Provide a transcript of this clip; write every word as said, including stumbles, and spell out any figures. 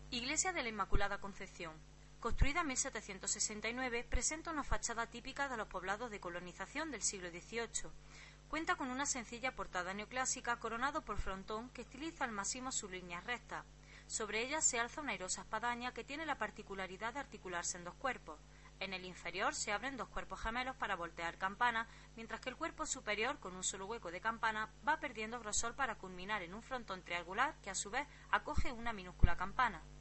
Iglesia de la Inmaculada Concepción. Construida en mil setecientos sesenta y nueve, presenta una fachada típica de los poblados de colonización del siglo dieciocho. Cuenta con una sencilla portada neoclásica coronado por frontón que estiliza al máximo sus líneas rectas. Sobre ella se alza una airosa espadaña que tiene la particularidad de articularse en dos cuerpos. En el inferior se abren dos cuerpos gemelos para voltear campana, mientras que el cuerpo superior, con un solo hueco de campana, va perdiendo grosor para culminar en un frontón triangular que a su vez acoge una minúscula campana.